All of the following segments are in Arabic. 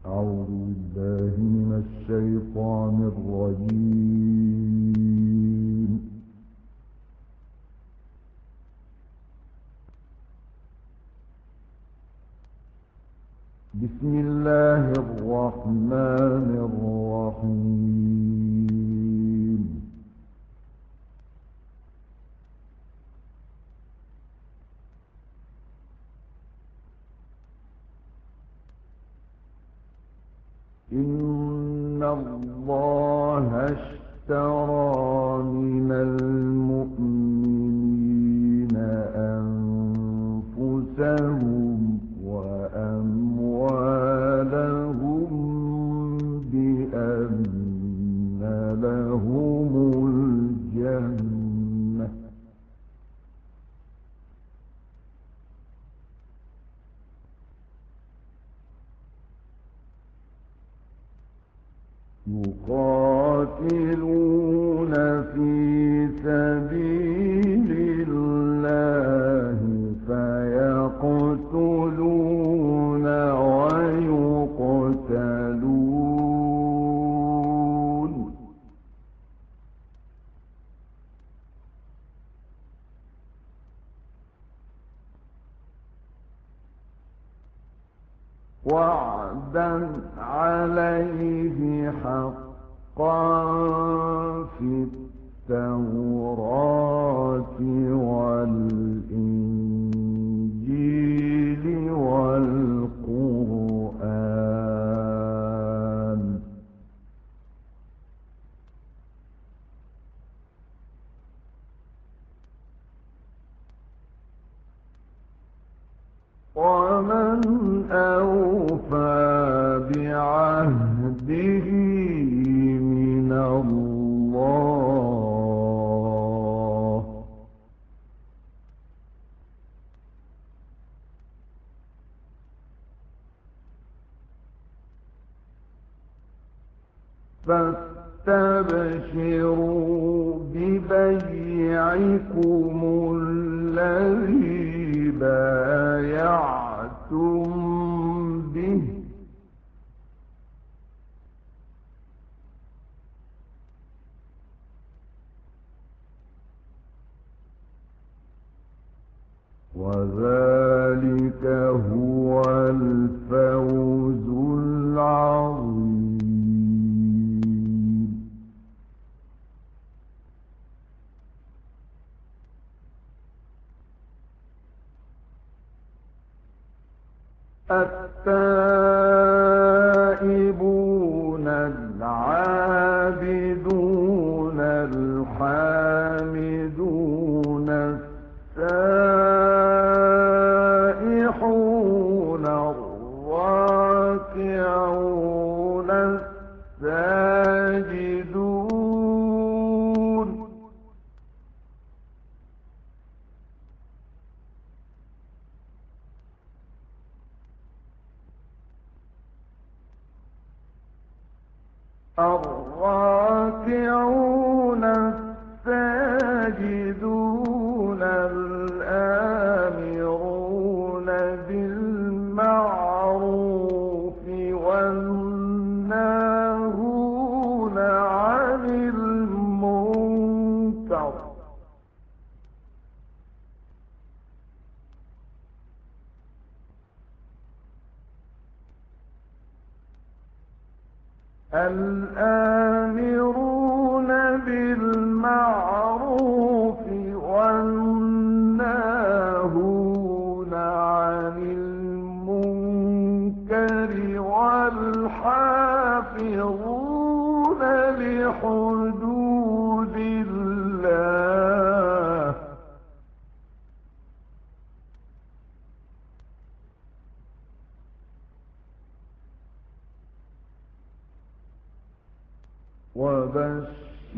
أعوذ بالله من الشيطان الرجيم. بسم الله الرحمن الرحيم. إن الله اشترى من المؤمنين أنفسهم وأموالهم بأن لهم الجنة يقاتلون في سبيل الله فيقتلون ويقتلون وعدا عليه حقا في التوراة والإنجيل والقرآن ومن أوفى بعهده من الله فاستبشروا ببيعكم الذي بايعتم به وذلك هو الفوز العظيم. التائبون العابدون الحامدون السائحون الراكعون الساجدون الراكعون الساجدون الآمرون بالمعروف والناهون عن المنكر الآمرون بالمعروف والناهون عن المنكر والحافظون لحدود الله وبشر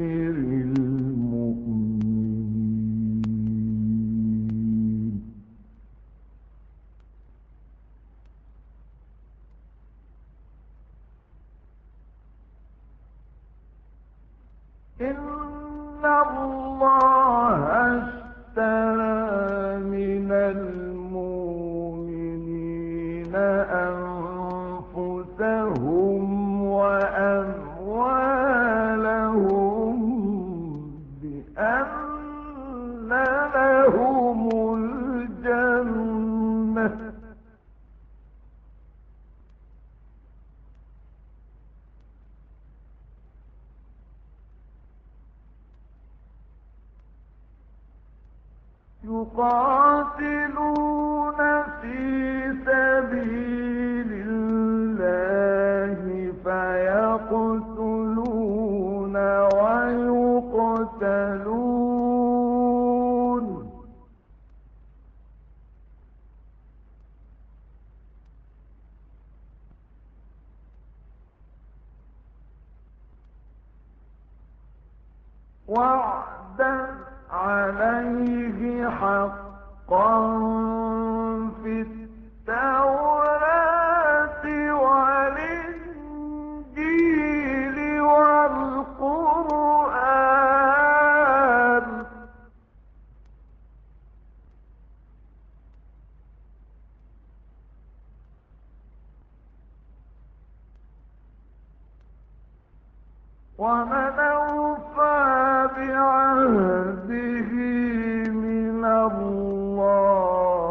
المؤمنين. إن الله اشترى من المؤمنين أنفسهم يقاتلون في سبيل الله فيقتلون ويقتلون وعدا عليه حقا في التوراة والإنجيل والقرآن ومن أوفى بعهده من الله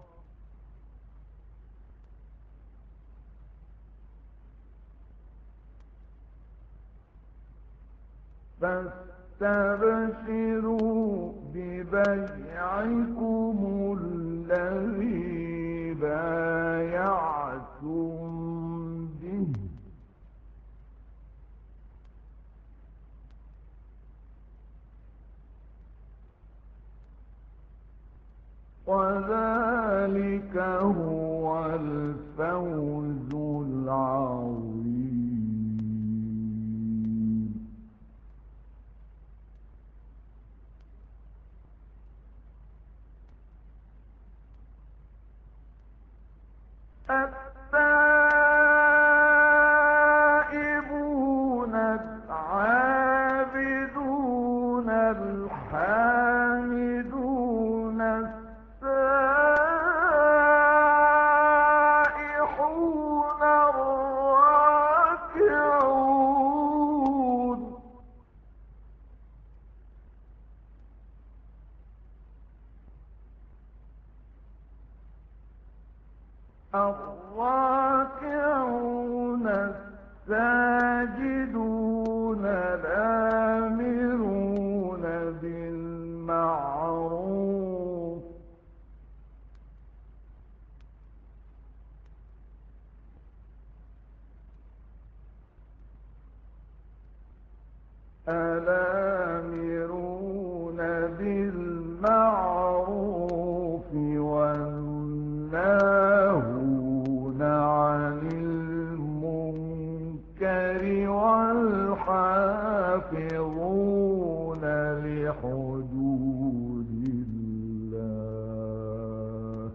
فاستبشروا ببيعكم الذي بايعتم به وذلك هو الفوز العظيم التائبون العابدون الحامدون السائحون الراكعون الراكعون الساجدون الآمرون بالمعروف الآمرون بالمعروف والناهون عن المنكر والحافظون لحدود الله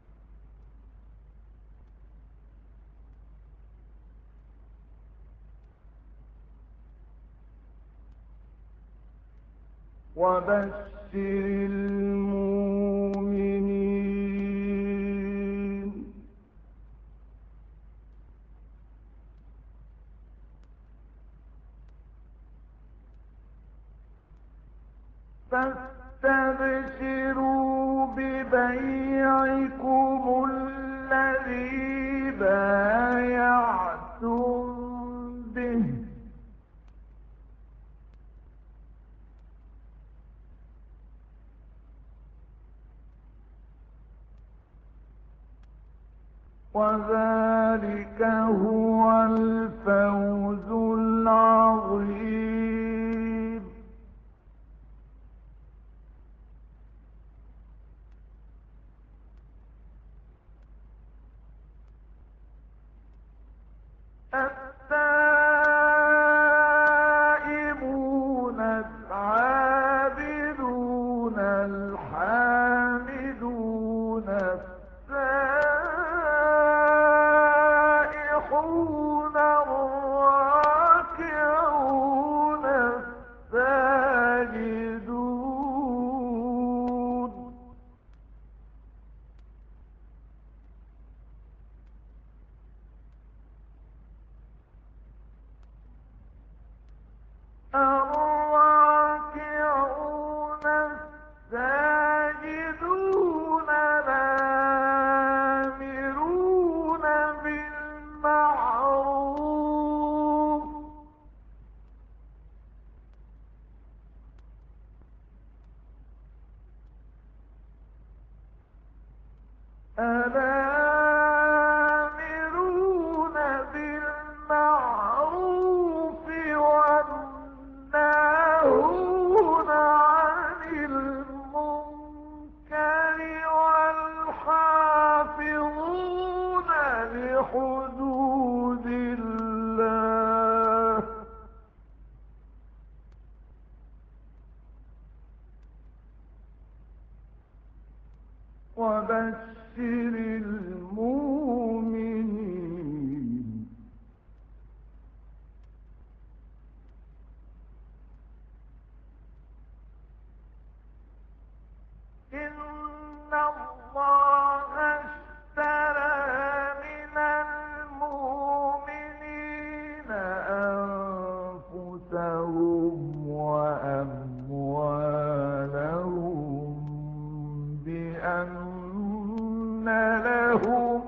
وبشر المؤمنين فاستبشروا ببيعكم الذي بايعتم به وذلك هو الفوز العظيم التائبون العابدون الحامدون السائحون الراكعون الساجدون الراكعون الساجدون الآمرون بالمعروف حدود الله وبشر المؤمنين إن الله اشترى من المؤمنين أنفسهم وأموالهم بأن لهم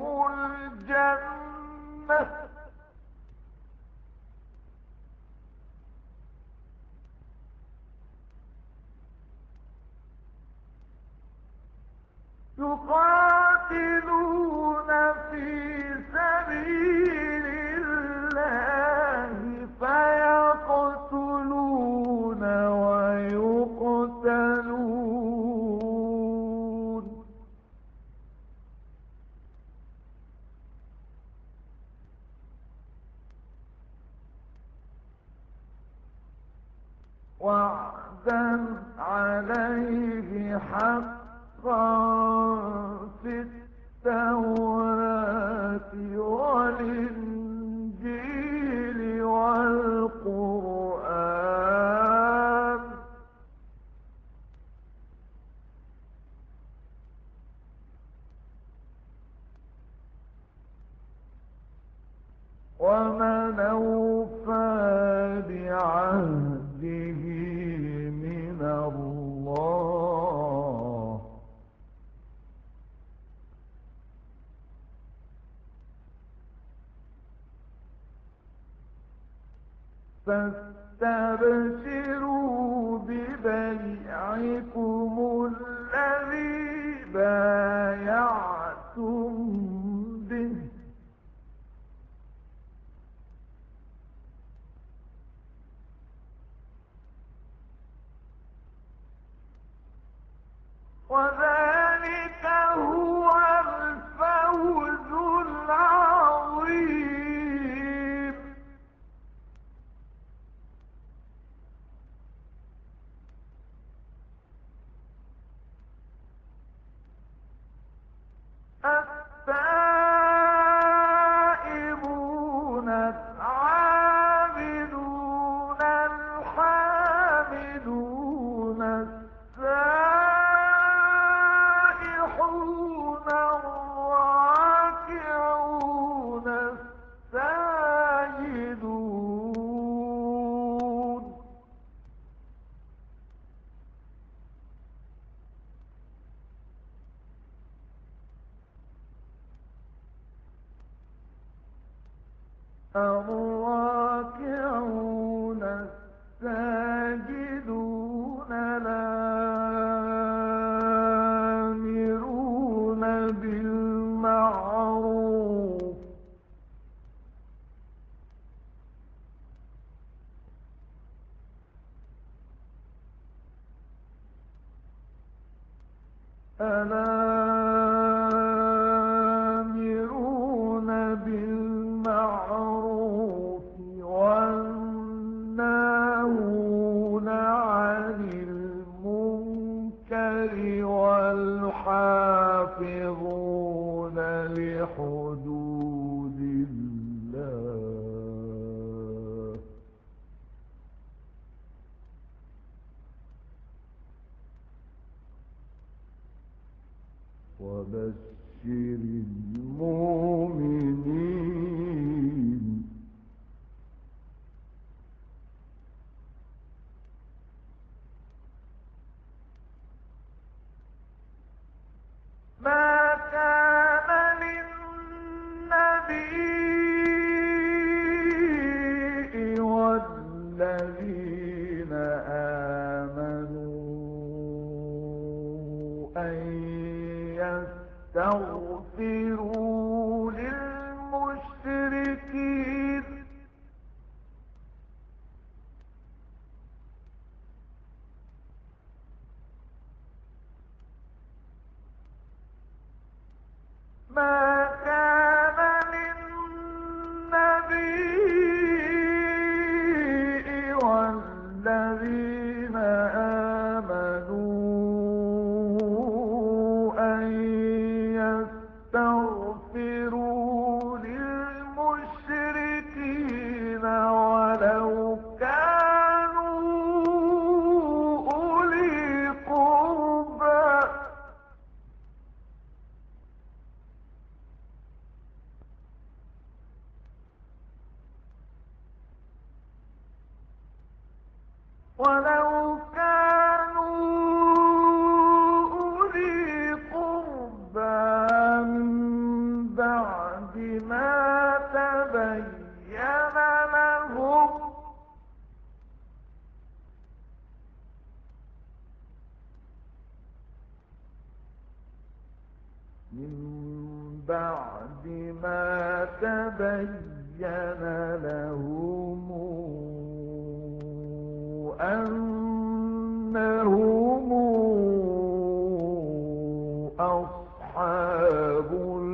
الجنة يقاتلون في سبيل الله فيقتلون ويقتلون وعدا عليه حقا في التوراة والإنجيل والقرآن ومن أوفى بعهده من الله فاستبشروا ببيعكم الذي بايعتم به وذلك هو الفوز العظيم التائبون العابدون الحامدون السائحون الراكعون الساجدون الراكعون الساجدون الآمرون بالمعروف الآمرون بالمعروف والناهون عن المنكر والحافظون لحدود الله وبشر المؤمنين ولو كانوا أولي قربى من بعد ما تبين لهم أنهم أصحاب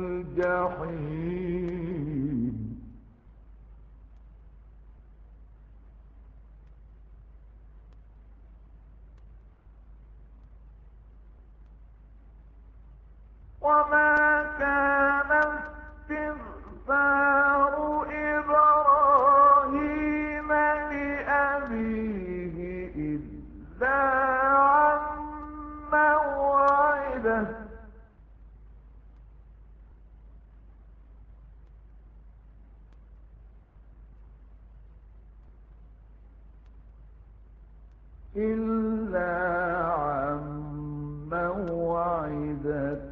الجحيم وما كان استغفار إبراهيم لأبيه إلا عن موعدة إلا عن موعدة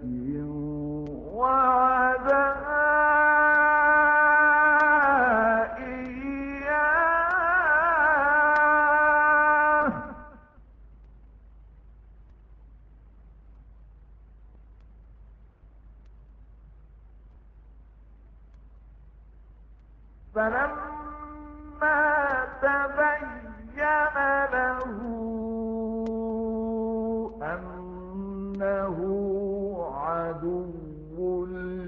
وعدها إياه فلما تبين له أنه عدو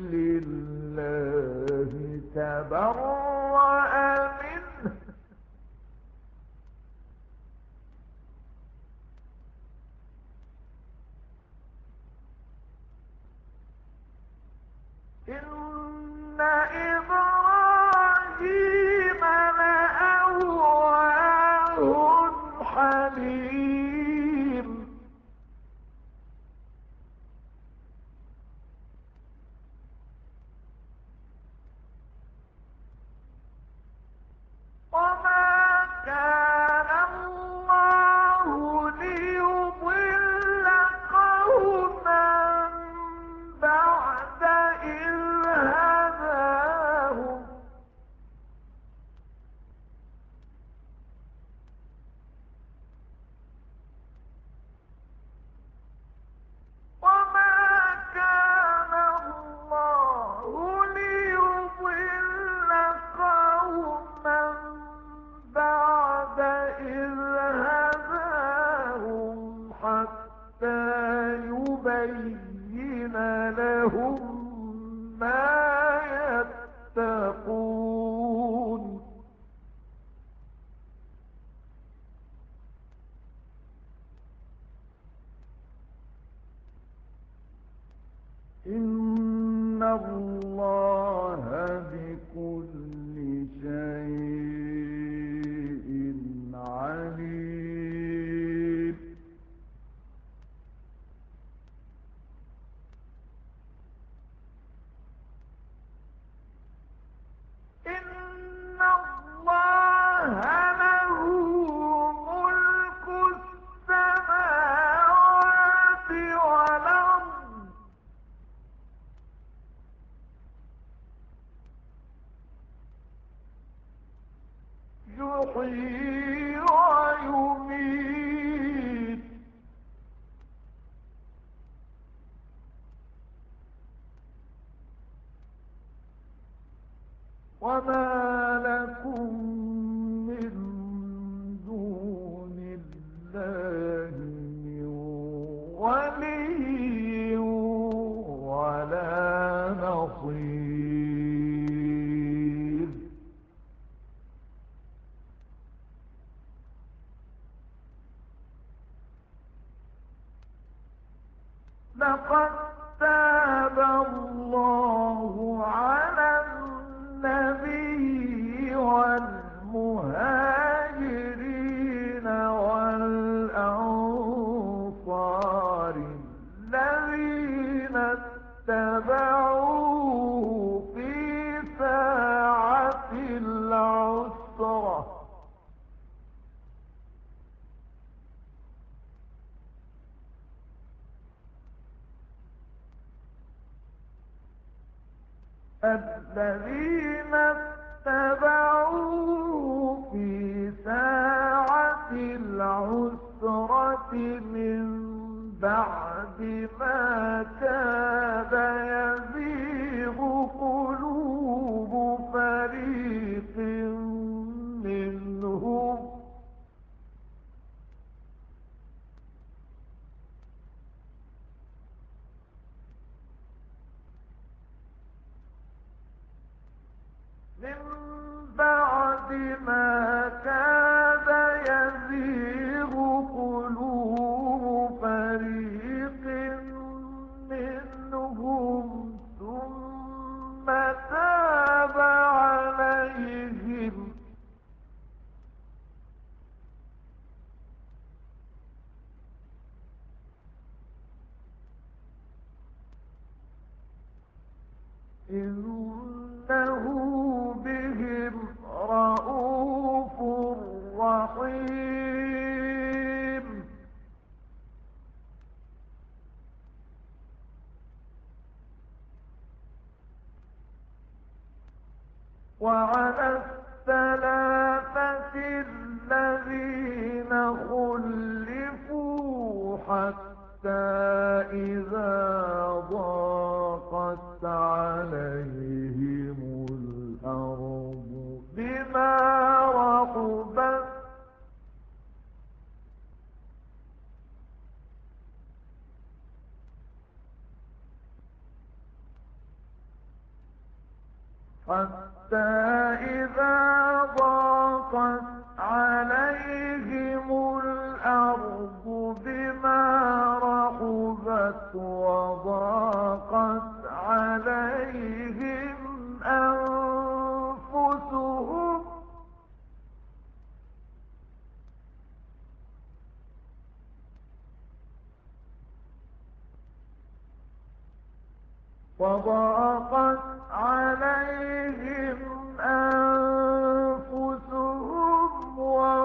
لله تبرأ منه إن إبراهيم لأواه حليم وما كان الله ليضل قوما بعد إذ هداهم وما كان الله ليضل قوما بعد إذ هداهم حتى يبين لهم ما يتقون إن الله بكل شيء عليم إن الله له ملك السماوات والأرض يحيي ويميت وما لكم من دون الله من ولي ولا نصير لقد تاب الله على النبي والمؤمنين الذين اتبعوه في ساعة العسرة من بعد ما كاد يزيغ قلوب فريق منهم بعد ما كاد يزيغ قلوب فريق منهم ثم تاب عليهم إنه بهم رءوف رحيم وعلى الثلاثة الذين خلفوا حتى إذا ضاقت عليهم الأرض بما رحبت حتى إذا ضاقت عليهم الأرض بما رحبت وضاقت عليهم أنفسهم وضاقت عليهم أنفسهم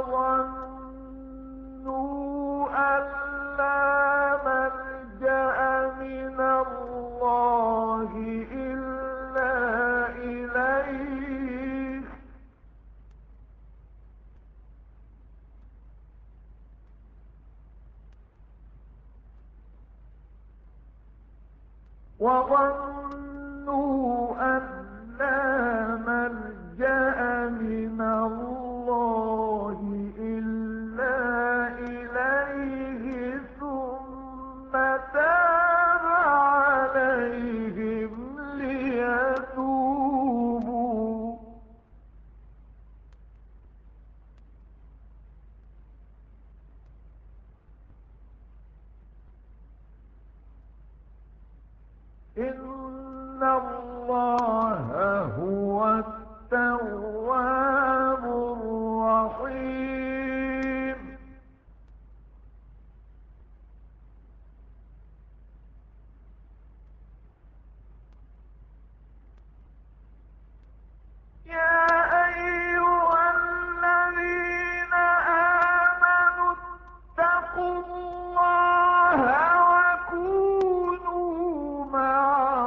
وظنوا أن لا ملجأ من الله إلا إليه وظنوا أن لا ملجأ من الله إلا إليه ثم تاب عليهم ليتوبوا إن الله هو التواب الرحيم يا أيها الذين آمنوا اتقوا الله وكونوا مع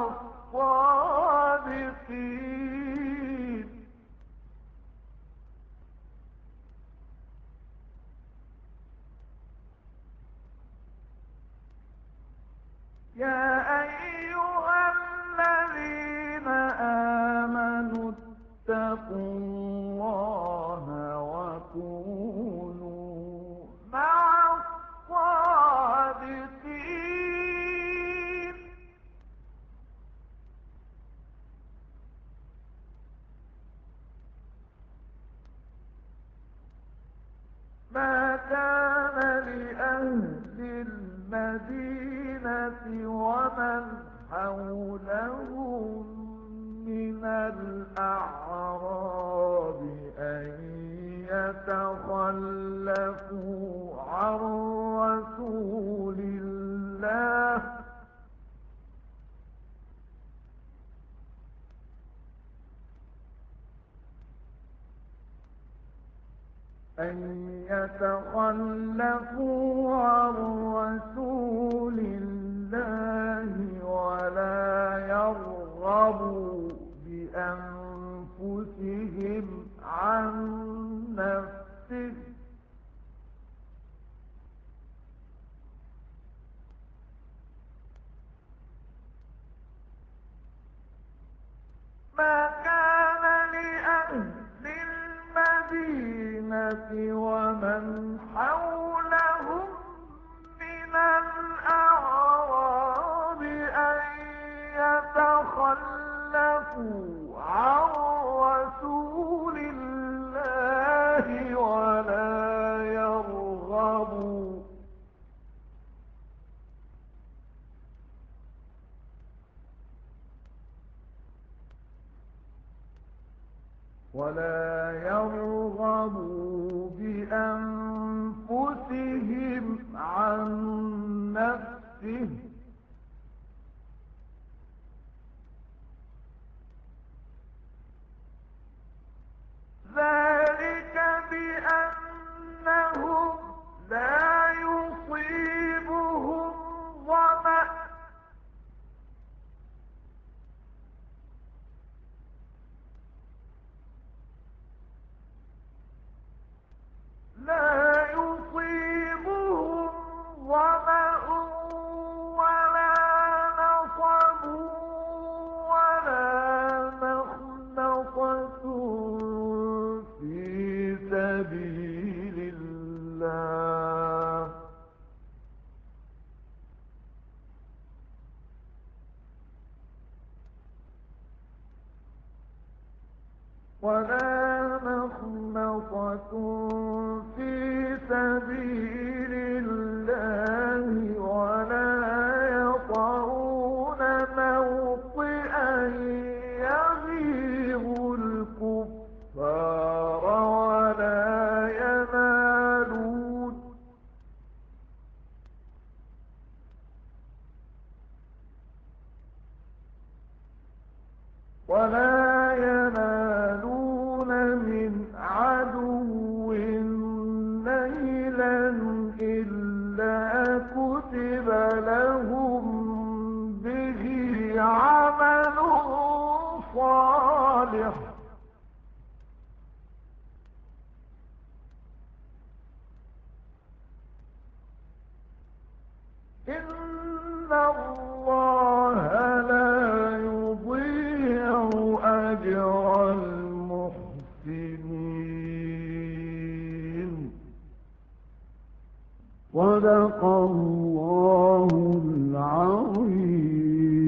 الصادقين يا أيها الذين آمنوا اتقوا الله وكونوا مع الصادقين ما كان لأهل المدينة ومن حولهم من الأعراب أن يتخلفوا عن رسول الله عن رسول الله ولا يرغبوا أنفسهم عن نفسه ما كان لأهل المدينة ومن حولهم من الأعراب أن يتخلفوا عن رسول الله ولا يرغبوا بأنفسهم عن نفسه ذلك بأنهم لا يصيبهم ظمأ ولا نصب ولا مخمصة في سبيل الله ولا مخمصة في سبيل الله ولا يطعون موطئا يغيظ الكفار ولا ينالون من عدو نيلا إلا كتب لهم به عمل صالح إن الله لا يضيع أجر المحسنين صدق الله العظيم